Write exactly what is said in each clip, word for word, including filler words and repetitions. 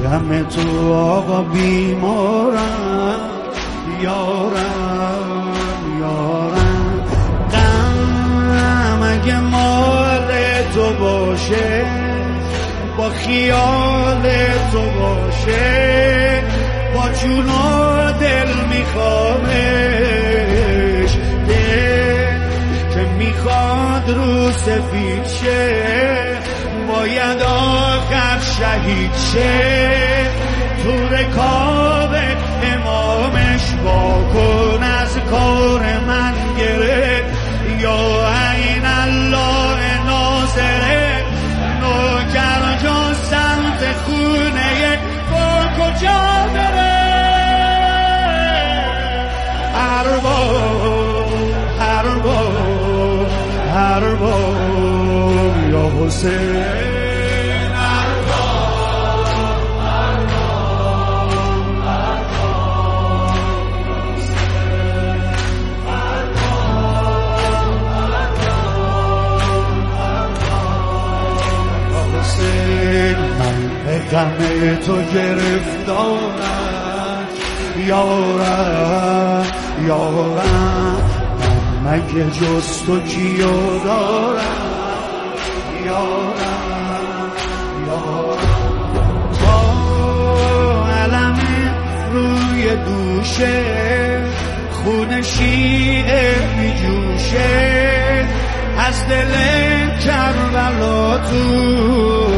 غم تو آقا بیمارم یارم یارم غم اگه مال تو باشه با خیال تو باشه با جون و دل میخوامش دل که میخواد رو سفید شه باید آخر شهید شه تو رکاب امامش واکن از کار من گرفت یا عین الله ناصره نوکر جا سمت خونه با کجا بره ارباب ارباب ارباب یا حسین غم تو گرفتارم یارم یارم من مگه جز تو کیو دارم یارم یارم تا علم روی دوشه خون شیعه می جوشه از دل کربلا تو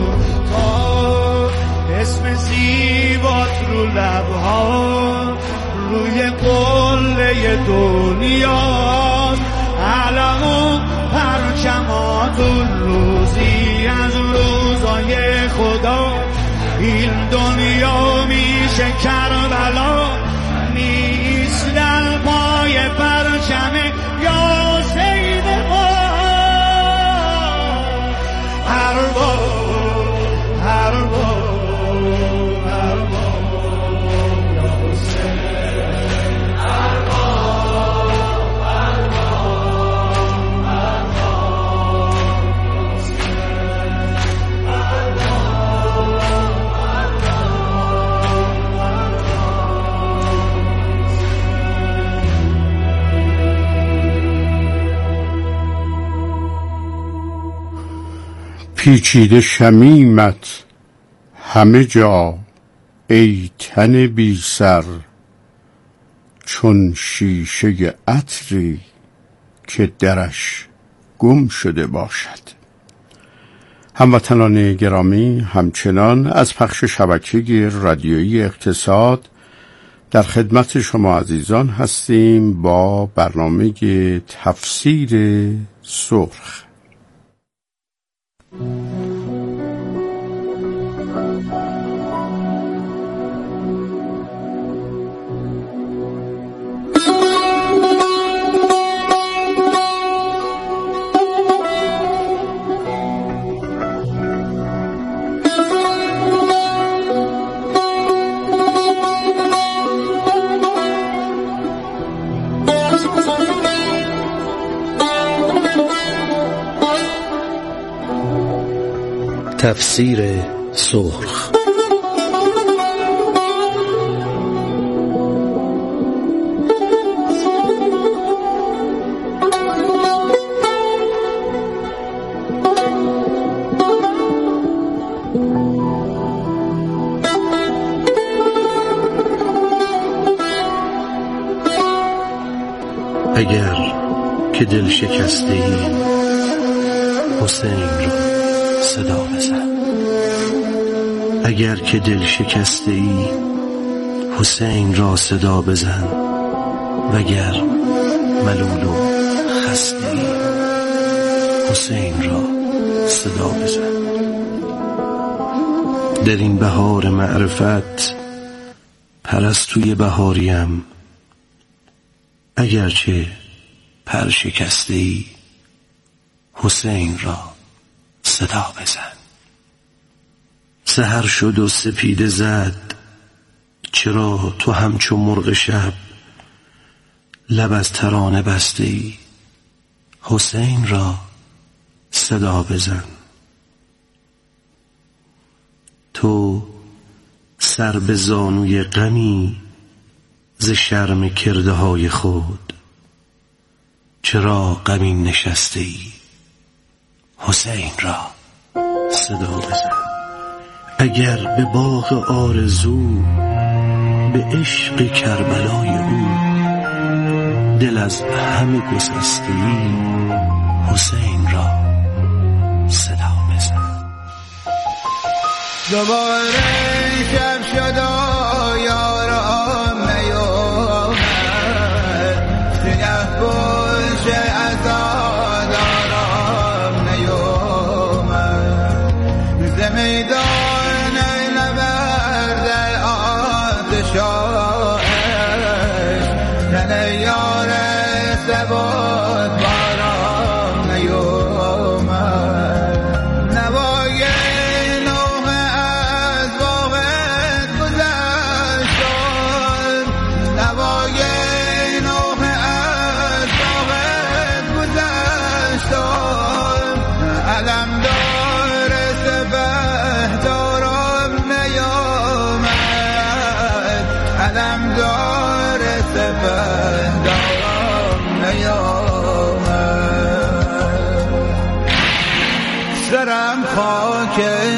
اسم زیبات رو لبها روی قله دنیا علم و پرچمات روزی از روزای خدا این دنیا میشه کربلا نیست در پای پرچم یا سید ما ارباب ارباب پیچیده شمیمت همه جا ای تن بی سر چون شیشه عطری که درش گم شده باشد. هموطنان گرامی، همچنان از پخش شبکه رادیویی اقتصاد در خدمت شما عزیزان هستیم با برنامه تفسیر سرخ. تفسیر سرخ. اگر که دل شکسته ای حسین را صدا بزن. اگر که دل شکسته ای حسین را صدا بزن، وگر ملول و خسته ای حسین را صدا بزن. در این بهار معرفت پرستوی بهاریم، اگرچه پر شکسته ای حسین را صدا بزن. سحر شد و سپیده زد، چرا تو همچو مرغ شب لب از ترانه بسته ای حسین را صدا بزن. تو سر به زانوی غمی ز شرم کرده های خود. چرا غمین نشسته ای حسین را صدا بزن. اگر به باغ آرزو به عشق کربلای او دل از همه گسسته ای حسین را صدا بزن. دوباره شب شد و یارم نیامد، سیه پوش عزادارم نیامد، ز میدان نبرد آتشاش تن یار ثبات بارم نیامد. نوای نوح از باغت گذشتم، نوای نوح از باغت گذشتم، علم دار سپهدارم نیامد، علم دار سپهدارم نیامد. سرم خاک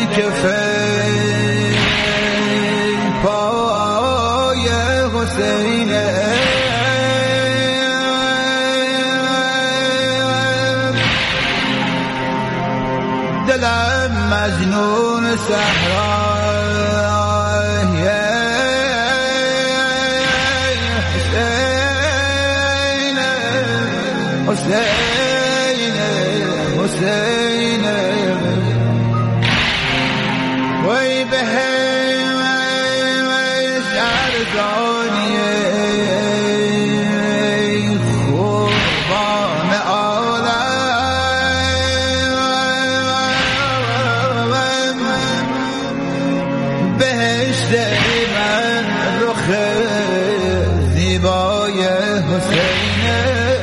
کفه پای حسینه، دلم مجنون صحرای حسین حسین وی به شهرزانیه خوبان عالم، بهشت من رخ زیبای حسینه،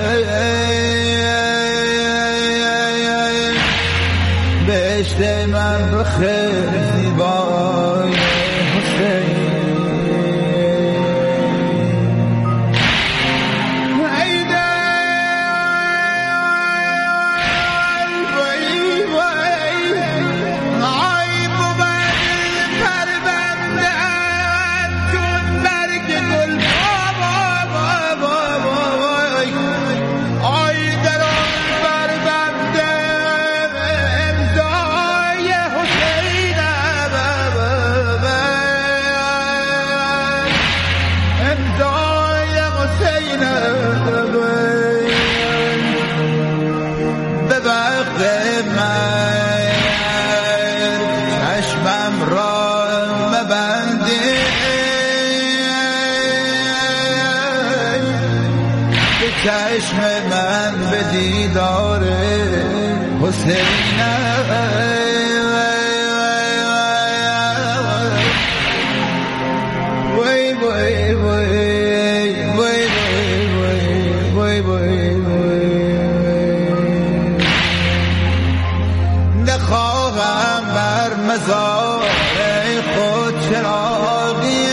بهشت من بخیر زیبای حسین. به وقت من چشمم را مبندی، به چشم من به دیدار حسین وی وی وی وی نخواهم بر مزار خود چراغی،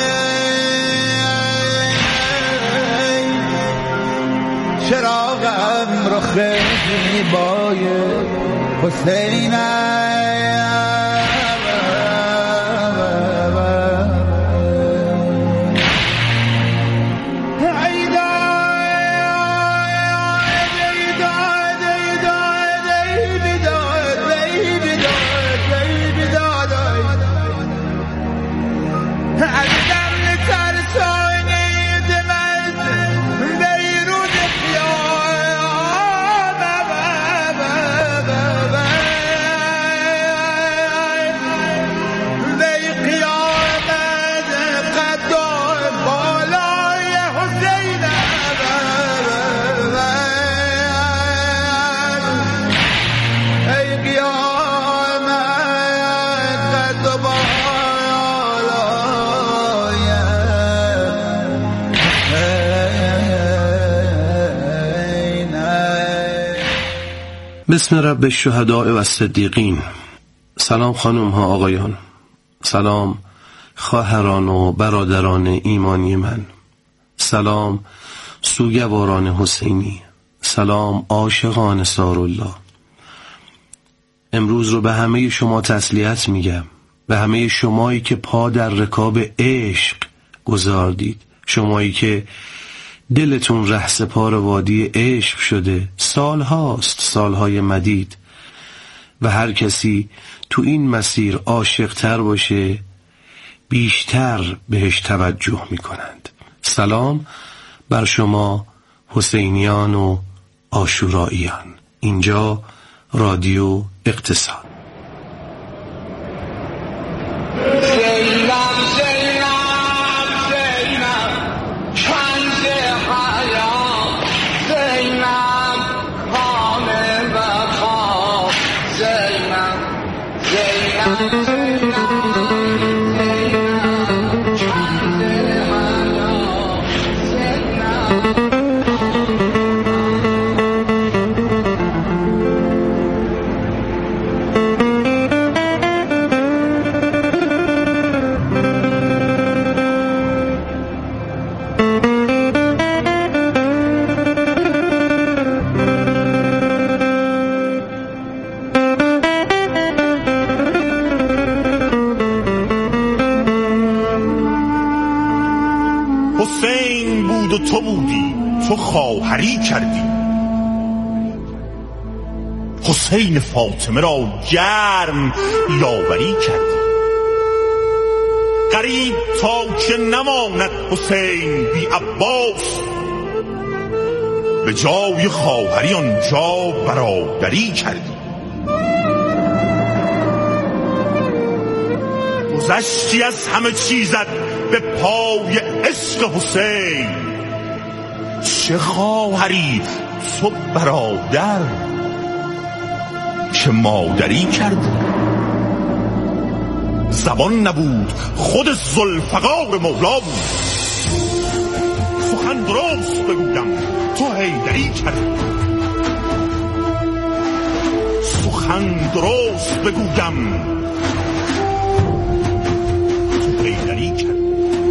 چراغم رخ زیبای حسین بسم رب الشهداء و الصدیقین. سلام خانم ها آقایان، سلام خواهران و برادران ایمانی من، سلام سوگواران حسینی، سلام عاشقان سارالله. امروز رو به همه شما تسلیت میگم، به همه شمایی که پا در رکاب عشق گذاردید، شمایی که دلتون رهسپار وادی عشق شده، سالهاست، سالهای مدید، و هر کسی تو این مسیر عاشق تر باشه بیشتر بهش توجه میکنند. سلام بر شما حسینیان و عاشوراییان. اینجا رادیو اقتصاد. حسین بود و تو بودی، تو خواهری کردی. حسین فاطمه را گرم یاوری کردی. غریب تا که نماند حسین بی عباس، به جای خواهری آنجا برادری کردی. گذشتی از همه چیزت به پای عشق حسین، چه خواهری تو برادر که مادری کردی. زبان نبود خود ذوالفقار مولا بود، سخن درست بگویم تو حیدری کردی. سخن درست بگویم تو حیدری کردی.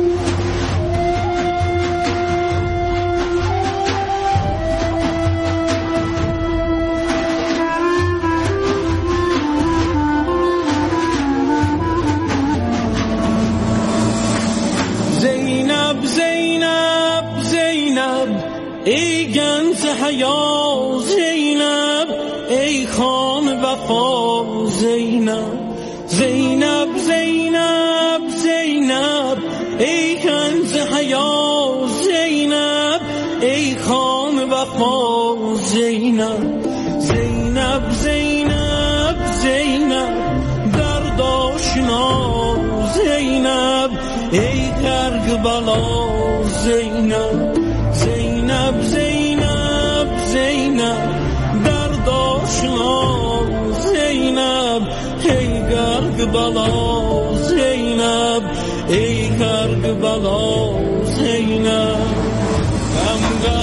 ای گنز حیا زینب، ای خام وفا زینب. زینب زینب زینب ای گنز حیا زینب، ای خام وفا زینب. زینب زینب زینب درد آشنا زینب، ای غرق بلا زینب. زینب زینب زینب درد آشنا زینب، ای غرق بلا زینب، ای غرق بلا زینب. غم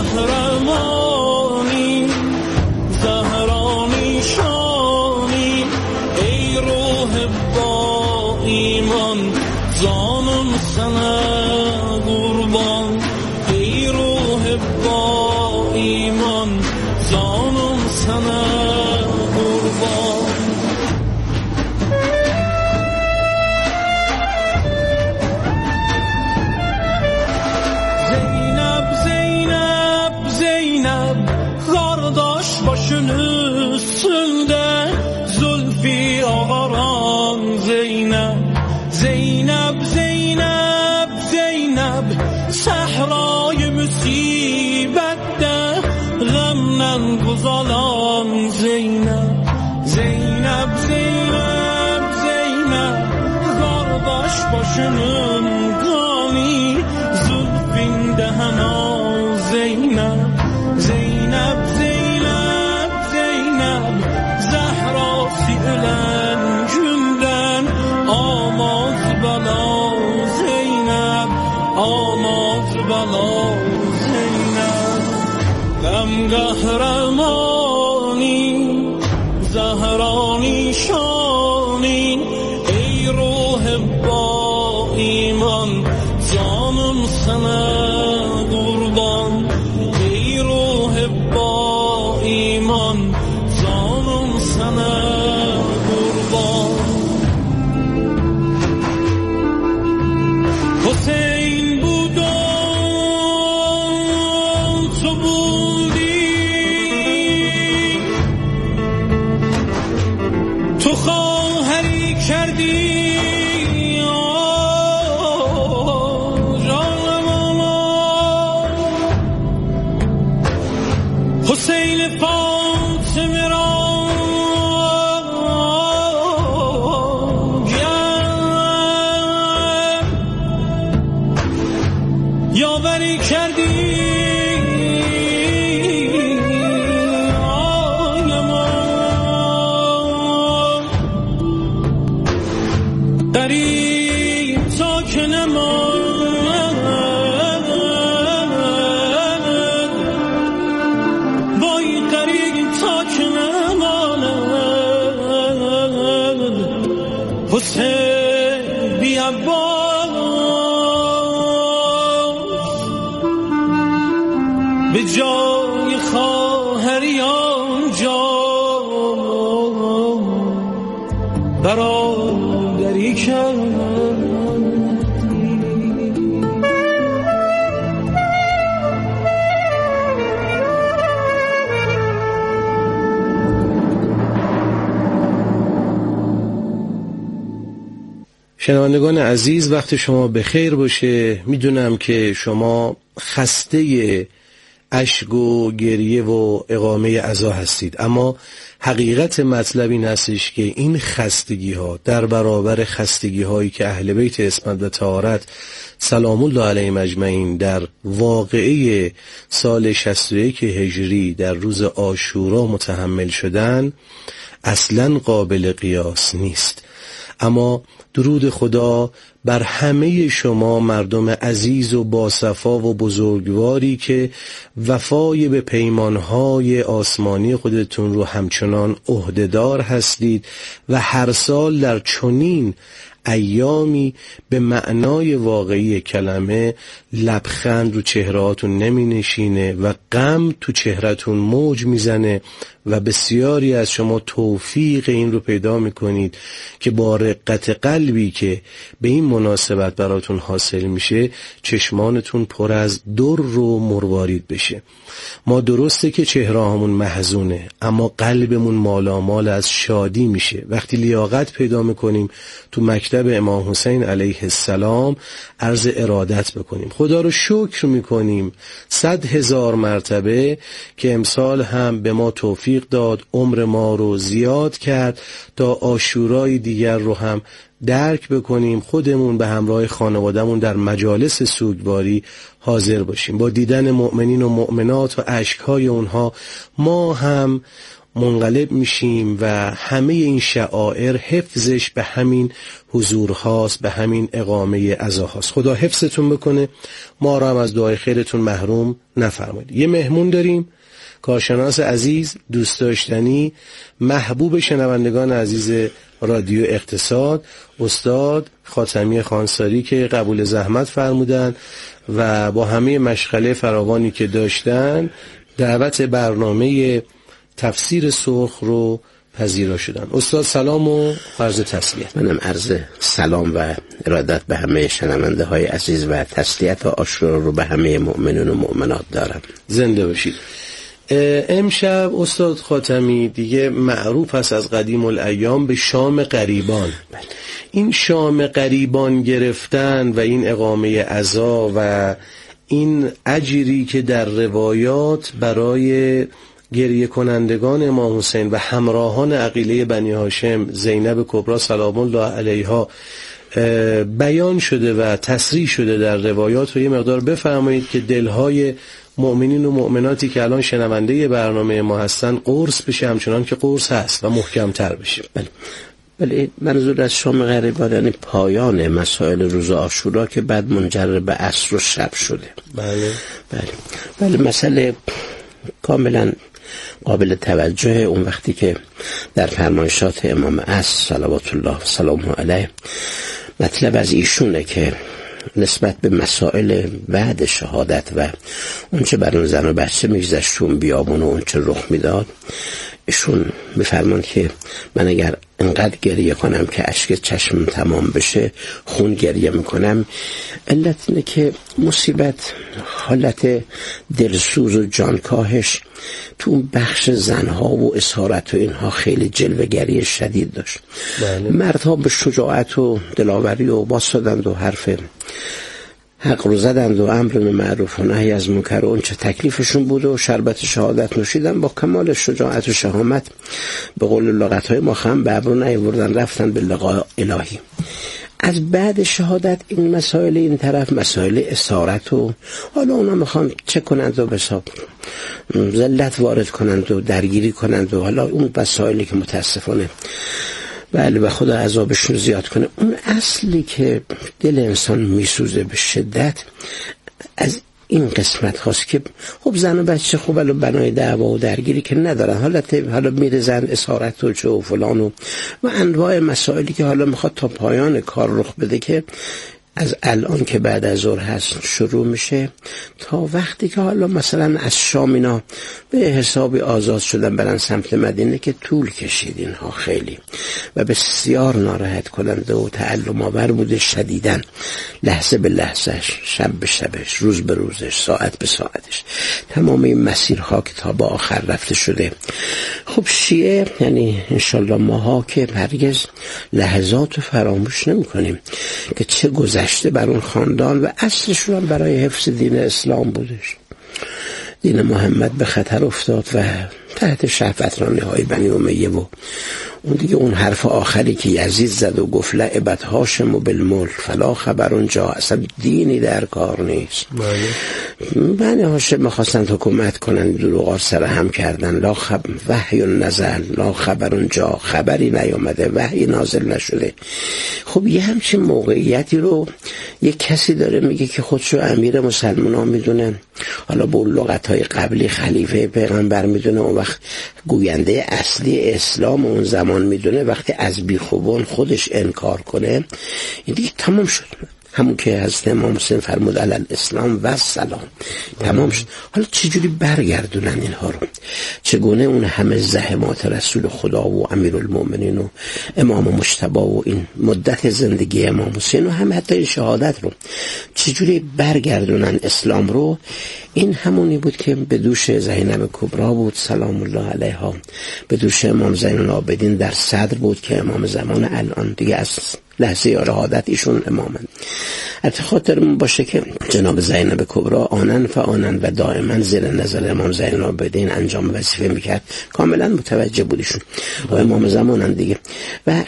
قهرمانی زهرانی شانی، ای روح با ایمان جانم سنه قربان. ای روح با ایمان جانم سنه قربان. زینب زینب زینب قارداش başın üstünde زلفی آغران زینب. زینب زینب زینب صحرای مصیبette غمden buzalan Zeynep. Zeynep Zeynep Zeynep kardeş başının gani, zülfinde hena Zeynep. Zeynep Zeynep Zeynep Zehrası ölen günden amaz bela Zeynep. Amaz bela Zeynep. Gam kahramani zahrani şani, ey ruh ba ایمان جانم سنه قربان ای روح با ایمان جانم سنه قربان حسین بودم تو بودی تو خواهری کردی حسین فاطمه را یاوری کردی قریب تا که نماند وای قریب تا که نماند حسین بی عباس به جای خواهریان جان برادری کرد شنوندگان عزیز، وقت شما بخیر باشه. میدونم که شما خسته اشک و گریه و اقامه عزا هستید، اما حقیقت مطلب این هستش که این خستگی ها در برابر خستگی هایی که اهل بیت عصمت و طهارت سلام الله علیهم اجمعین در واقعه سال شصت و یک هجری در روز عاشورا متحمل شدن اصلا قابل قیاس نیست. اما درود خدا بر همه شما مردم عزیز و باصفا و بزرگواری که وفای به پیمانهای آسمانی خودتون رو همچنان عهدهدار هستید و هر سال در چنین ایامی به معنای واقعی کلمه لبخند رو چهرهاتون نمی نشینه و غم تو چهرهتون موج میزنه و بسیاری از شما توفیق این رو پیدا میکنید که با رقت قلبی که به این مناسبت براتون حاصل میشه چشمانتون پر از در و مروارید بشه. ما درسته که چهرهامون محزونه، اما قلبمون مالامال از شادی میشه وقتی لیاقت پیدا میکنیم تو مکتب امام حسین علیه السلام عرض ارادت بکنیم. خدا رو شکر میکنیم صد هزار مرتبه که امسال هم به ما توفیق داد، عمر ما رو زیاد کرد تا عاشورای دیگر رو هم درک بکنیم، خودمون به همراه خانوادهمون در مجالس سوگواری حاضر باشیم. با دیدن مؤمنین و مؤمنات و اشکهای اونها ما هم منقلب میشیم و همه این شعائر حفظش به همین حضور هاست، به همین اقامه عزا هاست. خدا حفظتون بکنه، ما را هم از دعای خیرتون محروم نفرمایید. یه مهمون داریم، کارشناس عزیز، دوست داشتنی، محبوب شنوندگان عزیز رادیو اقتصاد، استاد خاتمی خانساری که قبول زحمت فرمودن و با همه مشغله فراوانی که داشتن دعوت برنامه تفسیر سرخ رو پذیرا شدن. استاد سلام و عرض تسلیت. منم عرض سلام و ارادت به همه شنونده های عزیز و تسلیت و عاشورا رو به همه مؤمنون و مؤمنات دارم. زنده باشید. امشب استاد خاتمی دیگه معروف است از قدیم الایام به شام غریبان. بله. این شام غریبان گرفتن و این اقامه عزا و این اجری که در روایات برای گریه کنندگان امام حسین و همراهان عقیله بنی هاشم زینب کبری سلام الله علیها بیان شده و تصریح شده در روایات و یه مقدار بفرمایید که دلهای مؤمنین و مؤمناتی که الان شنونده برنامه ما هستن قرص بشه همچنان که قرص هست و محکمتر بشه. بله. بله، منظور از شام غریبان یعنی پایان مسائل روز عاشورا که بعد منجر به عصر و شب شده. بله بله بله مسئله کاملا قابل توجه. اون وقتی که در فرمایشات امام عصر صلوات الله و سلامه علیه مطلب از ایشونه که نسبت به مسائل بعد شهادت و اون چه بر اون زن و بچه میگذشت اون بیابون و اون چه رخ میداد، ایشون میفرمان که من اگر انقدر گریه کنم که اشک چشم تمام بشه خون گریه میکنم. علت اینه که مصیبت حالت دلسوز و جانکاهش تو اون بخش زنها و اسارت و اینها خیلی جلوه‌گری شدید داشت. بله. مردها به شجاعت و دلاوری و واسدند و حرف حق رو زدند و امر به معروف و نهی از منکر و اون چه تکلیفشون بود و شربت شهادت نوشیدن، با کمال شجاعت و شهامت به قول لغت‌های ما خم به ابرو نیاوردن، رفتن به لقاء الهی. از بعد شهادت این مسائل این طرف مسائل اسارت و حالا اونا میخوان چه کنند و بساب ذلت وارد کنند و درگیری کنند و حالا اون مسائلی که متاسفانه بله و خدا عذابشون زیاد کنه. اون اصلی که دل انسان میسوزه به شدت از این قسمت هاست که خب زن و بچه خوب الان بنای دعوا و درگیری که ندارن، حالت حالا میره زن اسارت و چه و فلان و و انواع مسائلی که حالا میخواد تا پایان کار رخ بده که از الان که بعد از ظهر هست شروع میشه تا وقتی که حالا مثلا از شام اینا به حسابی آزاد شدن برن سمت مدینه که طول کشید اینها خیلی و بسیار ناراحت کننده و تعلم آور بوده شدیدن، لحظه به لحظهش، شب به شبش، روز به روزش، ساعت به ساعتش، تمام این مسیرها که تا با آخر رفته شده. خب شیعه یعنی انشالله ماها که هرگز لحظات رو فراموش نمی کنیم که چه گذشته بر اون خاندان و اصلشون هم برای حفظ دین اسلام بودش. دین محمد به خطر افتاد و تحت شهوترانی های بنی امیه و اون دیگه اون حرف آخری که یزید زد و گفت لعبت هاشم و بالملک فلا خبر اونجا اصلا دینی در کار نیست. بنی هاشم میخواستن حکومت کنن، دروغا سر هم کردن، لا خب وحی نزل، لا خبر اونجا، خبری نیامده، وحی نازل نشده. خب یه همچین موقعیتی رو یه کسی داره میگه که خودشو امیر مسلمان ها میدونه، حالا با لغت‌های قبلی خلیفه پیغمبر میدونه، اون وقت گوینده اصلی اسلام اون زمان میدونه، وقتی از بیخوبان خودش انکار کنه این دیگه تمام شد. همون که حضرت امام حسین فرمود علی الاسلام و سلام تمام شد. حالا چجوری برگردونن اینها رو؟ چگونه اون همه زحمات رسول خدا و امیرالمومنین و امام مجتبی و این مدت زندگی امام حسین و هم حتی این شهادت رو چجوری برگردونن اسلام رو؟ این همونی بود که به دوش زینب کبرا بود سلام الله علیها، به دوش امام زین العابدین در صدر بود که امام زمان الان دیگه از لحظه شهادت ایشون امامن. البته خاطرمون باشه که جناب زینب کبرا آنن فآنن و دائما زیر نظر امام زین العابدین انجام وظیفه میکرد، کاملا متوجه بودیشون و امام زمانن دیگه و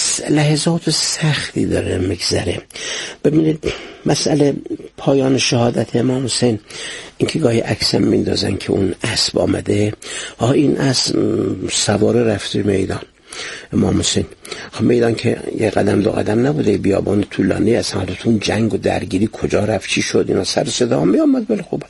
لحظات سختی داره میگذره. ببینید مسئله پایان شهادت امام حسین این که گاهی عکسم میندازن که اون اسب آمده، ها این اسب سواره رفته میدان امام حسین، خب میدان که یه قدم دو قدم نبوده، بیابان طولانی از حالتون جنگ و درگیری کجا رفت چی شد اینا سر صدا می آمد. بله خوبه.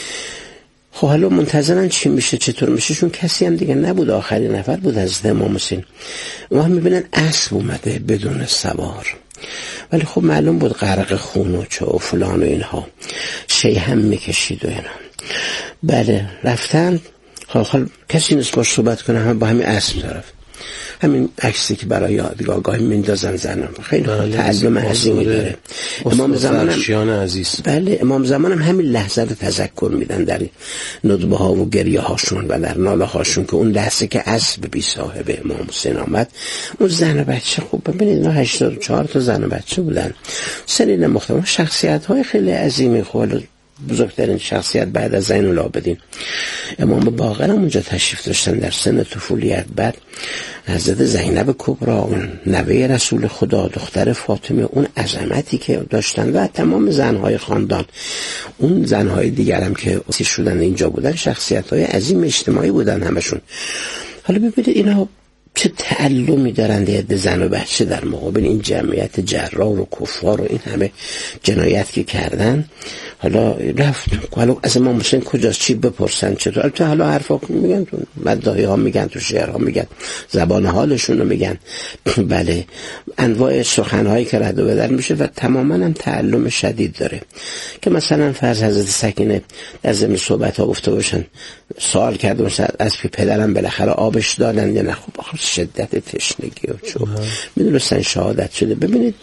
خب حالا منتظرن چی میشه چطور میشه، چون کسی هم دیگه نبود، آخرین نفر بود از امام حسین. ما میبینن اسب اومده بدون سوار، ولی خب معلوم بود غرق خون و چه و فلان و اینها، شی هم میکشید و اینا. بله رفتن، حال کسی نیست باش صحبت کنه، هم با همین اسب طرف. همین عکسی که برای یادگاه گاهی میندازن زنم خیلی تعلم عظیمی داره. امام زمان هم عزیز بله امام زمان هم همین لحظه رو تذکر میدن در ندبه ها و گریه هاشون و در ناله هاشون که اون لحظه که اسب بی صاحب امام حسین آمد، اون زن و بچه، خوب ببینید اینا هشتاد و چهار تا زن و بچه بودن، سنین مختلف، شخصیت های خیلی عظیمی. خب بزرگترین شخصیت بعد از زین العابدین امام باقر هم اونجا تشریف داشتن در سن طفولیت. بعد حضرت زینب کبرا اون نوه رسول خدا دختر فاطمه، اون عظمتی که داشتن و تمام زنهای خاندان، اون زنهای دیگر هم که اسیر شدن اینجا بودن، شخصیت های عظیم اجتماعی بودن همشون. حالا ببینید اینا چه تعلمی دارند یه زن و بچه در مقابل این جمعیت جرار و کفار و این همه جنایت که کردن. حالا رفت حالا از امام حسین کجاست چی بپرسن چطور؟ البته حالا حرفا میگن تو مداحی ها میگن تو شعرها میگن زبان حالشون رو میگن بله انواع سخنهایی که رد و بدل میشه و تماما هم تعلم شدید داره که مثلا فرض حضرت سکینه در ضمن صحبت ها گفته باشن سوال کرده باشن از پی پدرم بالاخره آبش دادن یا نه. خب آخر شدت تشنگی و چو میدونستن شهادت شده. ببینید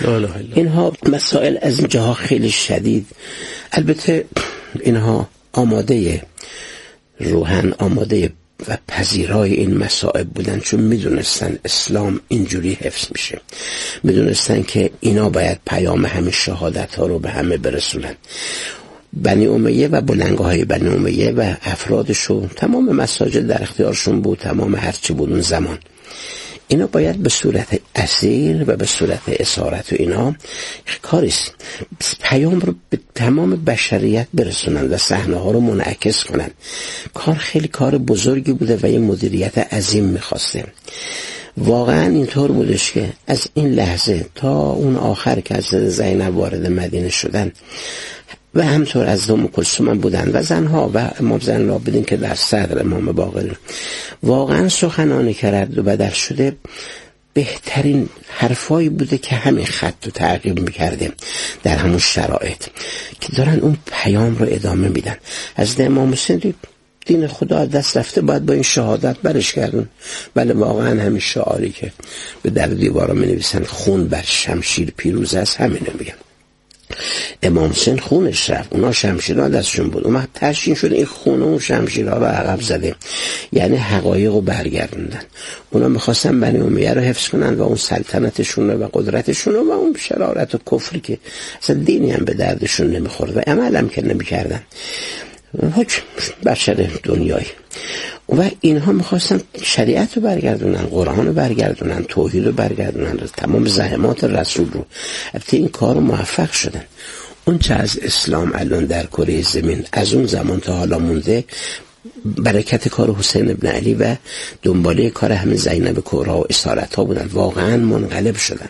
اینها مسائل از اینجاها خیلی شدید. البته اینها آماده روحن آماده و پذیرای این مصائب بودن چون میدونستن اسلام اینجوری حفظ میشه، میدونستن که اینا باید پیام همه شهادت ها رو به همه برسونن. بنی امیه و بلنگاهای بنی امیه و افرادشون تمام مساجد در اختیارشون بود، تمام هرچی بود اون زمان اینا باید به صورت اسیر و به صورت اسارت و اینا کاریست پیام رو به تمام بشریت برسونن و صحنه ها رو منعکس کنن. کار خیلی کار بزرگی بوده و یه مدیریت عظیم میخواسته. واقعا اینطور بودش که از این لحظه تا اون آخر که از زینب وارد مدینه شدن و همطور از ام کلثوم بودن و زنها و امام زین العابدین که در صدر امام باقر واقعا سخنانی که رد و بدل شده بهترین حرفایی بوده که همین خط رو تعقیب میکرده در همون شرایط که دارن اون پیام رو ادامه میدن. از امام حسین دین خدا دست رفته باید با این شهادت برش کردن. بله واقعا همین شعاری که به در دیوارا می نویسن خون بر شمشیر پیروز است همینو میگن. امام حسین خونش رفت، اونا شمشیرها دستشون بود، اونا تشکین شده این خون و اون شمشیرها رو عقب زده، یعنی حقایق رو برگردوندن. اونا میخواستن بنی امیه رو حفظ کنن و اون سلطنتشون رو و قدرتشون رو و اون شرارت و کفری که اصلا دینی هم به دردشون نمیخورد و عمل هم که نمیکردن حکم بشر دنیایی. و اینها میخواستن شریعت رو برگردونن، قرآن رو برگردونن، توحید رو برگردونن، تمام زحمات رسول رو. البته این کار رو موفق شدن. اون چه از اسلام الان در کره زمین از اون زمان تا حالا مونده برکت کار حسین ابن علی و دنباله کار همین زینب کبری و اسارت ها بودن. واقعا منقلب شدن.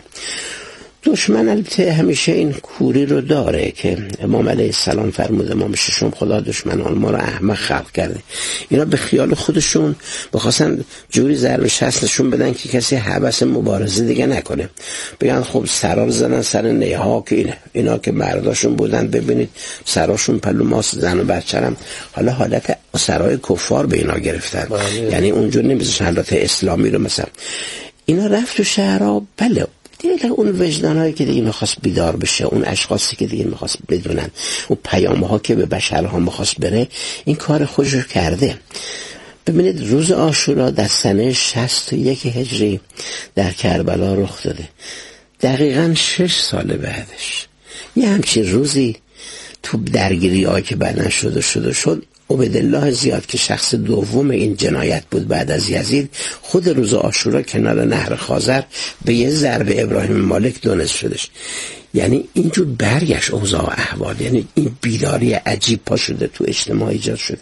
دشمن البته همیشه این کوری رو داره که امام علیه السلام فرمود امام ششم خدا دشمنان ما رو احمق خلق کرده. اینا به خیال خودشون بخواستن جوری ضرب شست نشون بدن که کسی حبس مبارزه دیگه نکنه. بگن خب سرار زدن سر نیها که اینه. اینا که مرداشون بودن ببینید سراشون پلو ماست زن و بچه‌رم. حالا حالت سرای کفار به اینا گرفتن. باید. یعنی اونجور نمیذاشن حالت اسلامی رو مثلا. اینا رفت تو شهرها. بله دیگه اون وجدانهایی که دیگه میخواست بیدار بشه، اون اشخاصی که دیگه میخواست بدونن، اون پیامها که به بشرها میخواست بره، این کار خودش رو کرده. ببینید روز عاشورا در سنه شصت و یک هجری در کربلا رخ داده. دقیقاً شش سال بعدش یه همچین روزی تو درگیری هایی که بعدن شد و شد و شد عبیدالله زیاد که شخص دوم این جنایت بود بعد از یزید، خود روز عاشورا کنار نهر خازر به یه ضربه ابراهیم مالک دونست شدش. یعنی اینجور برگشت اوضاع احوال، یعنی این بیداری عجیب پا شده تو اجتماع ایجاد شد.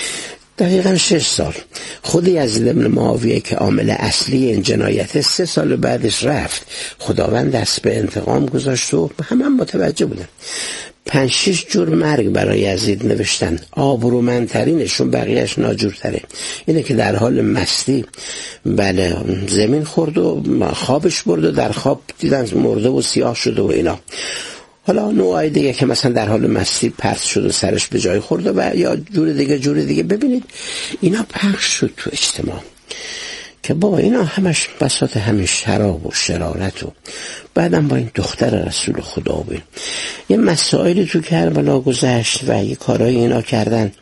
دقیقا شش سال خود یزید ابن معاویه که عامل اصلی این جنایت سه سال بعدش رفت، خداوند دست به انتقام گذاشت و همه هم متوجه بودن. پنج شش جور مرگ برای یزید نوشتن. آبرومندترینشون بقیهش ناجورتره اینه که در حال مستی بله زمین خورد و خوابش برد و در خواب دیدن مرده و سیاه شده و اینا. حالا نوعای دیگه که مثلا در حال مستی پرت شد و سرش به جای خورده و یا جور دیگه جور دیگه. ببینید اینا پخش شد تو اجتماع که بابا اینا همش بساط همین شراب و شرارت و بعدم با این دختر رسول خدا بود یه مسائلی تو کربلا گذشت و یه کارهای اینا کردن.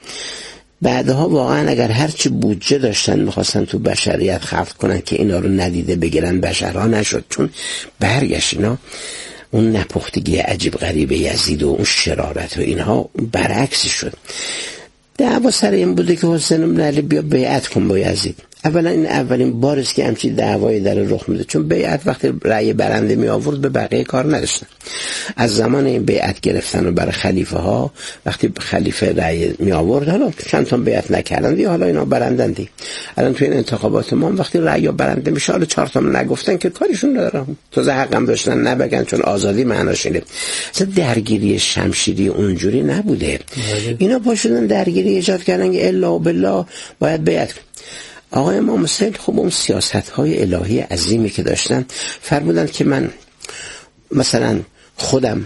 بعدها واقعا اگر هرچی بودجه داشتن میخواستن تو بشریت خلق کنن که اینا رو ندیده بگیرن، بشرها نشد. چون برگشت اینا اون نپختگی عجیب غریب یزید و اون شرارت و اینها برعکس شد. دعوا سر این بوده که حسین بن علی بیا بیعت کن با یزید. اولا این اولین بار است که همچین دعوایی در رخ میده، چون بیعت وقتی رأی برنده می آورد به بقیه کار نداشتن. از زمان این بیعت گرفتن و برای خلیفه ها وقتی خلیفه رأی می آورد، حالا چند تا بیعت نکردن دی، حالا اینا برندن دی. الان تو این انتخابات ما وقتی رأی برنده میشه، حالا چهار تا نگفتن که کاریشون ندارم، تو حقم داشتن نبگن، چون آزادی معناش اینه. اصلا درگیری شمشیری اونجوری نبوده. اینا پاشدن درگیری ایجاد کردن که الا بالله باید بیعت. آقای امام حسین خب اون سیاست‌های الهی عظیمی که داشتن فرمودن که من مثلا خودم